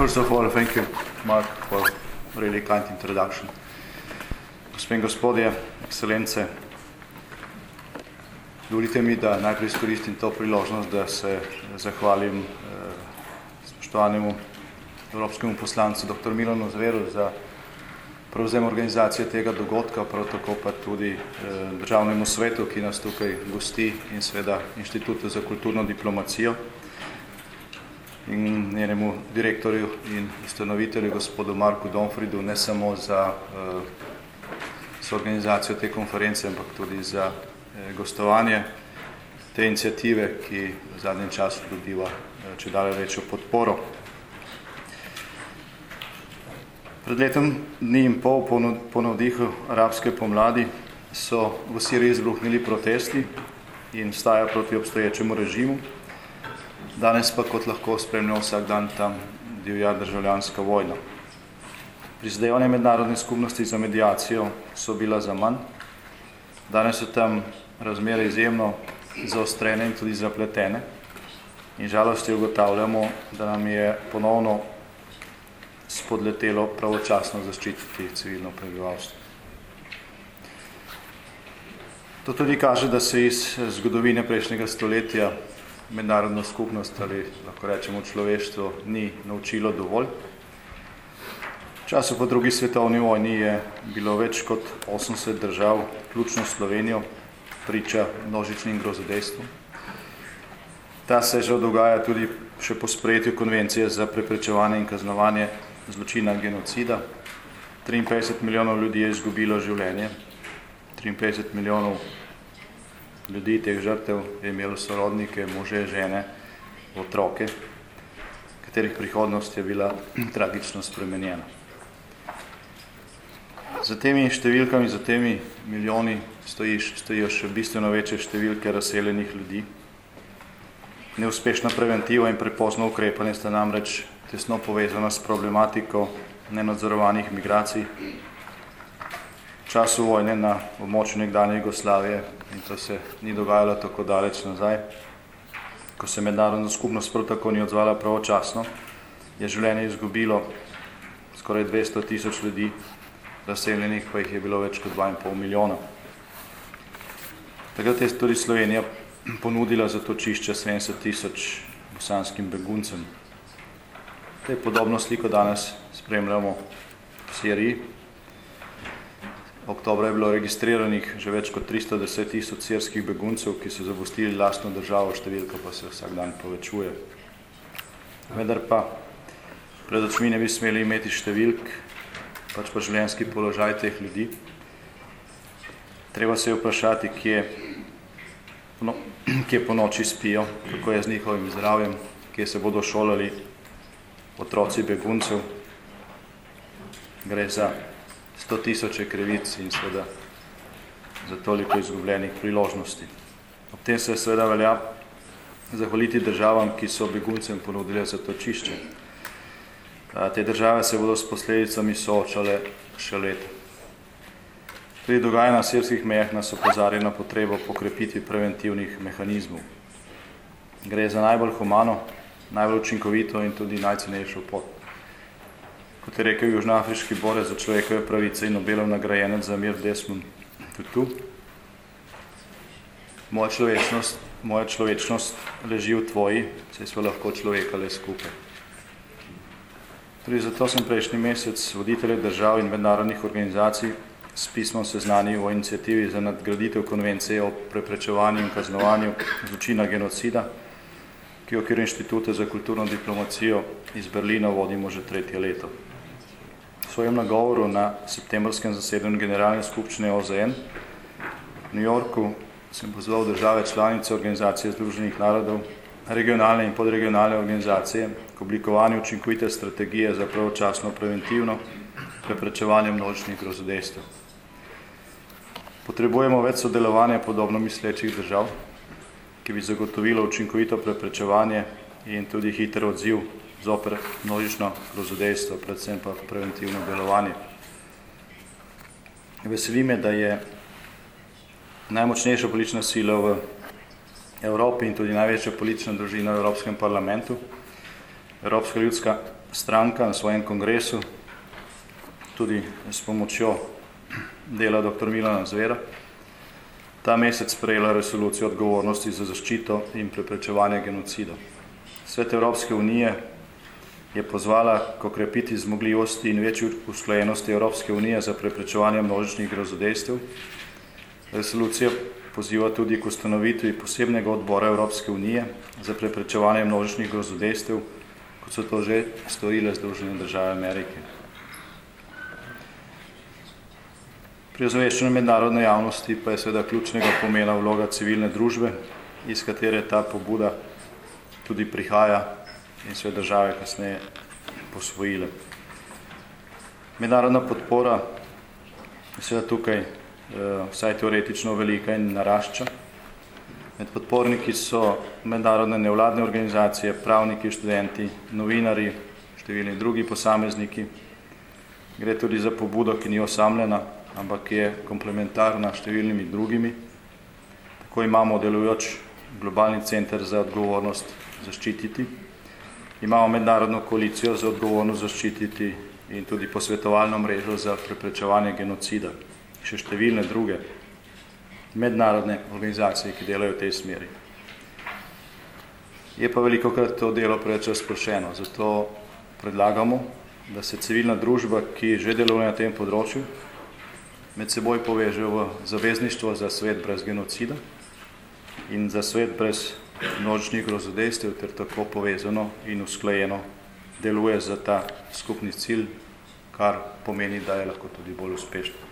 First of all, thank you, Mark, for a really kind introduction. Gospe in gospodje, ekscelence, dovolite mi, da najprej izkoristim to priložnost, da se zahvalim spoštovanemu evropskemu poslancu dr. Milanu Zveru za prevzem organizacije tega dogodka, prav tako pa tudi Državnemu svetu, ki nas tukaj gosti, in seveda Inštitutu za kulturno diplomacijo in njenemu direktorju in ustanovitelju gospodu Marku Donfridu, ne samo za organizacijo te konference, ampak tudi za gostovanje te iniciative, ki v zadnjem času dobiva čedalje večjo podporo. Pred letom dni in pol po navdihu arabske pomladi so v Siriji izbruhnili protesti in vstaja proti obstoječemu režimu. Danes pa, kot lahko spremljamo vsak dan, tam divja državljanska vojna. Prizadevanja mednarodne skupnosti za mediacijo so bila zaman. Danes so tam razmere izjemno zaostrene in tudi zapletene in žalosti ugotavljamo, da nam je ponovno spodletelo pravočasno zaščititi civilno prebivalstvo. To tudi kaže, da se iz zgodovine prejšnjega stoletja mednarodna skupnost ali lahko rečemo človeštvo ni naučilo dovolj. V času po drugi svetovni vojni je bilo več kot 80 držav, vključno Slovenijo, priča množičnim grozodejstvom. Ta se že dogaja tudi še po sprejetju konvencije za preprečevanje in kaznovanje zločina genocida. 53 milijonov ljudi je izgubilo življenje, 53 milijonov ljudi, teh žrtev, je imelo sorodnike, može, žene, otroke, katerih prihodnost je bila tragično spremenjena. Za temi številkami, za temi milijoni stojijo še bistveno večje številke razseljenih ljudi. Neuspešna preventiva in prepozno ukrepanje sta namreč tesno povezana s problematiko nenadzorovanih migracij. V času vojne na območju nekdanje Jugoslavije, in to se ni dogajalo tako daleč nazaj, ko se mednarodna skupnost prav tako ni odzvala pravočasno, je življenje izgubilo skoraj 200 tisoč ljudi, razseljenih pa jih je bilo več kot 2,5 milijona. Takrat je tudi Slovenija ponudila zatočišče 70 tisoč bosanskim beguncem. To je podobno sliko danes spremljamo v Siriji. Oktobra je bilo registriranih že več kot 310 tisoč sirskih beguncev, ki so zapustili lastno državo, številka pa se vsak dan povečuje. Vendar pa pred očmi ne bi smeli imeti številk, pač pa življenjski položaj teh ljudi. Treba se je vprašati, kje po noči spijo, kako je z njihovim zdravjem, kje se bodo šolali otroci beguncev. Gre za 100 tisoče krivic in seveda za toliko izgubljenih priložnosti. Ob tem se seveda velja zahvaliti državam, ki so beguncem ponudile zatočišče. Te države se bodo s posledicami soočale še leta. Tudi dogajanje na sirskih mejah nas opozarja na potrebo po krepitvi preventivnih mehanizmov. Gre za najbolj humano, najbolj učinkovito in tudi najcenejšo pot. Kot je rekel južnoafriški borec za človekove pravice in Nobelov nagrajenec za mir Desmond Tutu, moja človečnost leži v tvoji, saj smo lahko človeka le skupaj. Tudi zato sem prejšnji mesec voditelje držav in mednarodnih organizacij s pismom seznanil o iniciativi za nadgraditev konvencije o preprečevanju in kaznovanju zločina genocida, ki v okviru Inštituta za kulturno diplomacijo iz Berlina vodimo že 3. leto. V svojem nagovoru na septembrskem zasedanju Generalne skupščine OZN v New Yorku sem pozval države članice Organizacije združenih narodov, regionalne in podregionalne organizacije k oblikovanju učinkovite strategije za pravočasno preventivno preprečevanje množičnih grozodejstev. Potrebujemo več sodelovanja podobno mislečih držav, ki bi zagotovilo učinkovito preprečevanje in tudi hiter odziv zoper množično grozodejstvo, predvsem pa preventivno delovanje. Veseli me, da je najmočnejša politična sila v Evropi in tudi največja politična družina v Evropskem parlamentu, Evropska ljudska stranka na svojem kongresu, tudi s pomočjo dela dr. Milana Zvera, ta mesec sprejela resolucijo odgovornosti za zaščito in preprečevanje genocida. Svet Evropske unije je pozvala k okrepiti zmogljivosti in večji usklajenosti Evropske unije za preprečevanje množičnih grozodejstev. Resolucija poziva tudi k ustanovitvi posebnega odbora Evropske unije za preprečevanje množičnih grozodejstev, kot so to že storile Združene države Amerike. Pri ozaveščanju mednarodne javnosti pa je seveda ključnega pomena vloga civilne družbe, iz katere ta pobuda tudi prihaja in sve države kasneje posvojile. Mednarodna podpora je seveda tukaj vsaj teoretično velika in narašča. Med podporniki so mednarodne nevladne organizacije, pravniki, študenti, novinari, številni drugi posamezniki. Gre tudi za pobudo, ki ni osamljena, ampak je komplementarna številnimi drugimi. Tako imamo delujoč globalni center za odgovornost zaščititi. Imamo mednarodno koalicijo za odgovornost zaščititi in tudi posvetovalno mrežo za preprečevanje genocida. Še številne druge mednarodne organizacije, ki delajo v tej smeri. Je pa velikokrat to delo preveč razpršeno, zato predlagamo, da se civilna družba, ki že deluje na tem področju, med seboj poveže v zavezništvo za svet brez genocida in za svet brez množičnih grozodejstev, ter tako povezano in usklajeno deluje za ta skupni cilj, kar pomeni, da je lahko tudi bolj uspešno.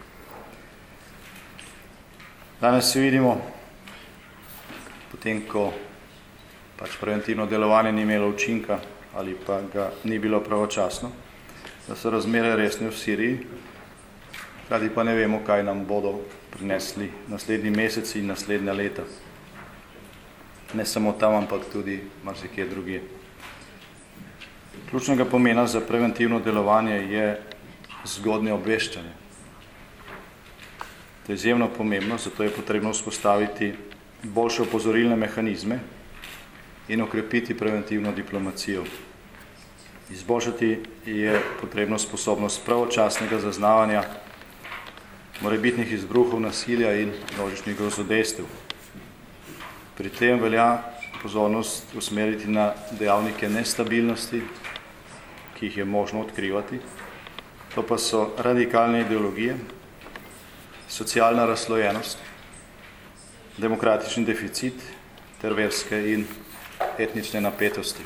Danes se vidimo, potem ko preventivno delovanje ni imelo učinka ali pa ga ni bilo pravočasno, da so razmere resne v Siriji, hkrati pa ne vemo, kaj nam bodo prinesli naslednji meseci in naslednja leta. Ne samo tam, ampak tudi marsikje drugje. Ključnega pomena za preventivno delovanje je zgodnje obveščanje. To je izjemno pomembno, zato je potrebno vzpostaviti boljše opozorilne mehanizme in okrepiti preventivno diplomacijo. Izboljšati je potrebno sposobnost pravočasnega zaznavanja morebitnih izbruhov nasilja in množičnih grozodejstev. Pri tem velja pozornost usmeriti na dejavnike nestabilnosti, ki jih je možno odkrivati. To pa so radikalne ideologije, socialna razslojenost, demokratični deficit ter verske in etnične napetosti.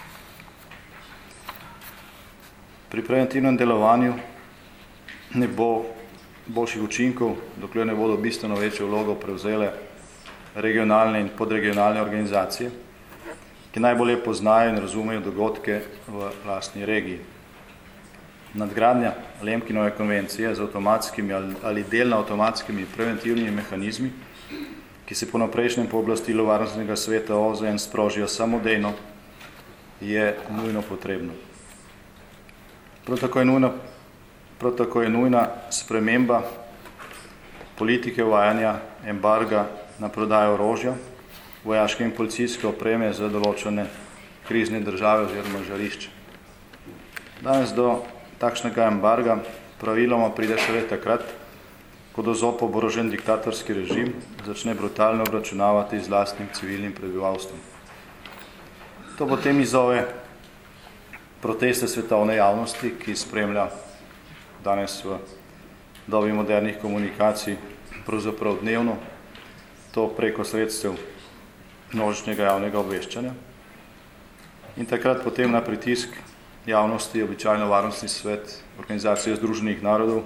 Pri preventivnem delovanju ne bo boljših učinkov, dokler ne bodo bistveno večjo vlogo prevzele regionalne in podregionalne organizacije, ki najbolje poznajo in razumejo dogodke v lastni regiji. Nadgradnja Lemkinove konvencije z avtomatskimi ali delno avtomatskimi preventivnimi mehanizmi, ki se po naprejšnjem pooblastilu Varnostnega sveta OZN sprožijo samodejno, je nujno potrebno. Prav tako je nujna sprememba politike uvajanja embarga na prodajo orožja, vojaške in policijske opreme za določene krizne države oziroma žarišče. Danes do takšnega embarga praviloma pride šele takrat, ko dozop oborožen diktatorski režim začne brutalno obračunavati z lastnim civilnim prebivalstvom. To potem izzove proteste svetovne javnosti, ki spremlja danes v dobi modernih komunikacij pravzaprav dnevno, to preko sredstev množičnega javnega obveščanja. In takrat potem na pritisk javnosti, običajno Varnostni svet Organizacije Združenih narodov,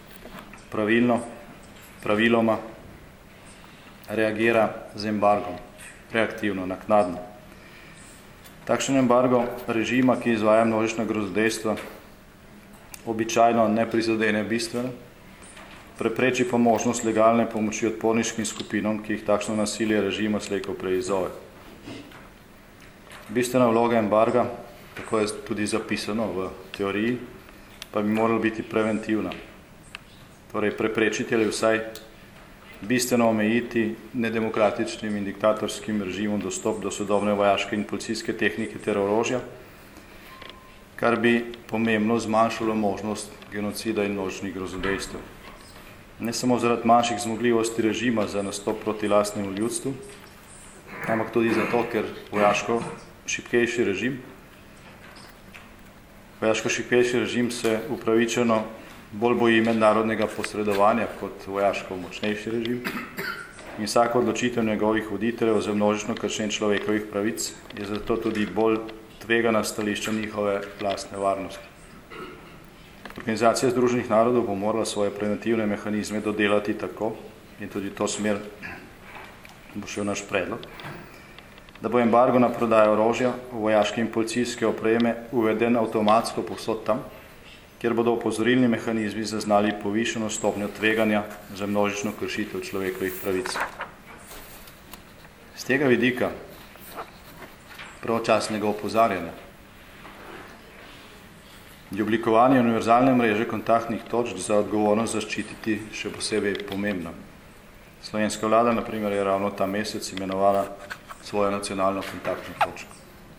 praviloma reagira z embargom, reaktivno, naknadno. Takšen embargo režima, ki izvaja množična grozodejstva, običajno ne prizadene bistveno, prepreči pa možnost legalne pomoči odporniškim skupinom, ki jih takšno nasilje režima slejko prej izzove. Bistvena vloga embarga, tako je tudi zapisano v teoriji, pa bi morala biti preventivna. Torej preprečiti ali vsaj bistveno omejiti nedemokratičnim in diktatorskim režimom dostop do sodobne vojaške in policijske tehnike ter orožja, kar bi pomembno zmanjšalo možnost genocida in množičnih grozodejstev. Ne samo zaradi manjših zmogljivosti režima za nastop proti lastnemu ljudstvu, ampak tudi zato, ker vojaško šibkejši režim se upravičeno bolj boji mednarodnega posredovanja kot vojaško močnejši režim in vsaka odločitev njegovih voditeljev za množično kršenje človekovih pravic je zato tudi bolj tvegana stališča njihove lastne varnosti. Organizacija Združenih narodov bo morala svoje preventivne mehanizme dodelati tako, in tudi to smer bo šel naš predlog, da bo embargo na prodajo orožja, vojaške in policijske opreme uveden avtomatsko povsod tam, kjer bodo opozorilni mehanizmi zaznali povišeno stopnjo tveganja za množično kršitev človekovih pravic. Z tega vidika pravočasnega opozarjanja je oblikovanje univerzalne mreže kontaktnih točk za odgovornost zaščititi še posebej pomembno. Slovenska vlada, na primer, je ravno ta mesec imenovala svojo nacionalno kontaktno točko.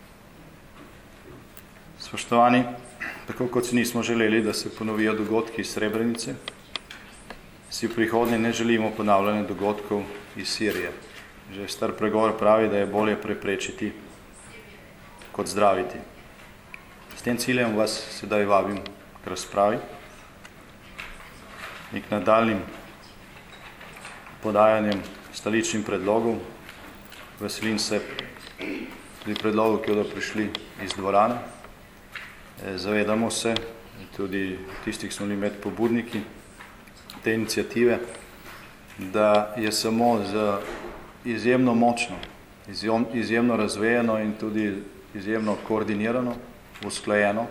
Spoštovani, tako kot si nismo želeli, da se ponovijo dogodki iz Srebrenice, si v prihodnje ne želimo ponavljanja dogodkov iz Sirije. Že star pregovor pravi, da je bolje preprečiti kot zdraviti. S tem ciljem vas sedaj vabim k razpravi in k nadaljnjim podajanjem staličnim predlogov. Veselim se tudi predlogov, ki bodo prišli iz dvorane. Zavedamo se, tudi tistih, ki smo bili med pobudniki te iniciative, da je samo z izjemno močno, izjemno razvejeno in tudi izjemno koordinirano, usklajeno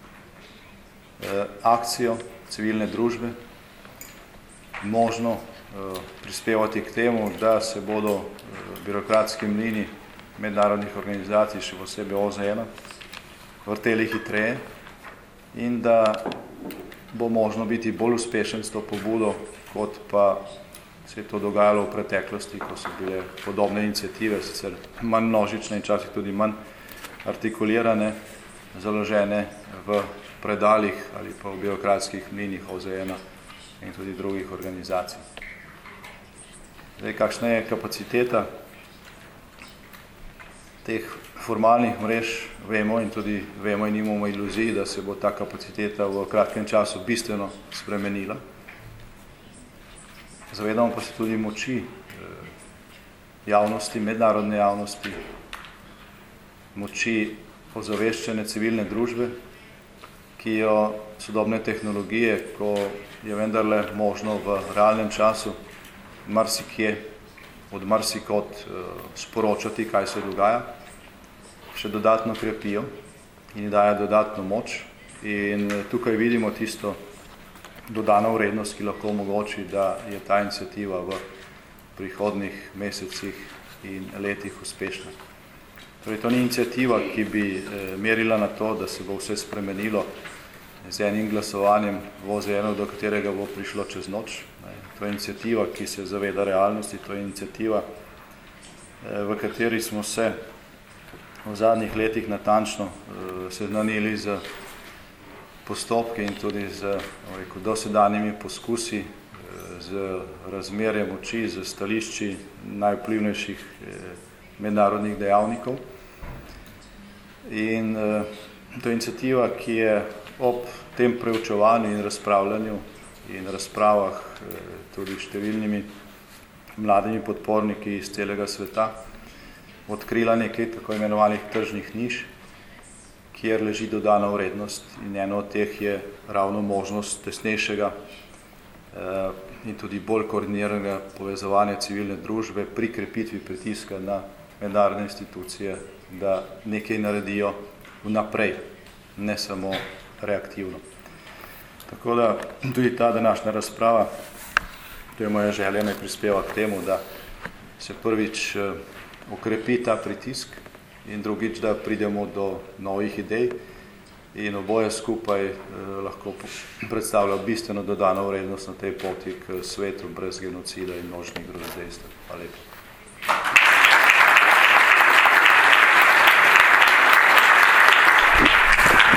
akcijo civilne družbe možno prispevati k temu, da se bodo birokratski mlini mednarodnih organizacij, še posebej OZN, vrteli hitreje in da bo možno biti bolj uspešen s to pobudo, kot pa se je to dogajalo v preteklosti, ko so bile podobne iniciative, sicer manj množične in časih tudi manj artikulirane, založene v predalih ali pa v birokratskih mlinih OZN in tudi drugih organizacij. Zdaj, kakšna je kapaciteta teh formalnih mrež, vemo in tudi vemo in imamo iluziji, da se bo ta kapaciteta v kratkem času bistveno spremenila. Zavedamo pa se tudi moči javnosti, mednarodne javnosti, moči ozaveščene civilne družbe, ki jo sodobne tehnologije, ko je vendarle možno v realnem času marsikje od marsikod sporočati, kaj se dogaja, še dodatno krepijo in daje dodatno moč. In tukaj vidimo tisto dodano vrednost, ki lahko omogoči, da je ta iniciativa v prihodnjih mesecih in letih uspešna. Torej, to ni iniciativa, ki bi merila na to, da se bo vse spremenilo z enim glasovanjem v OZN, do katerega bo prišlo čez noč. To je iniciativa, ki se zaveda realnosti, to je iniciativa, v kateri smo se v zadnjih letih natančno seznanili z postopki in tudi z dosedanjimi poskusi, z razmerjem moči, z stališči najvplivnejših mednarodnih dejavnikov. In to je iniciativa, ki je ob tem preučevanju in razpravljanju in razpravah tudi številnimi mladimi podporniki iz celega sveta odkrila nekaj tako imenovanih tržnih niš, kjer leži dodana vrednost in eno od teh je ravno možnost tesnejšega in tudi bolj koordiniranega povezovanja civilne družbe pri krepitvi pritiska na mednarodne institucije, da nekaj naredijo vnaprej, ne samo reaktivno. Tako da tudi ta današnja razprava, to je moja želja, naj prispeva k temu, da se prvič okrepi ta pritisk in drugič, da pridemo do novih idej in oboje skupaj lahko predstavlja bistveno dodano vrednost na tej poti k svetu brez genocida in množičnih grozodejstev. Hvala lepa.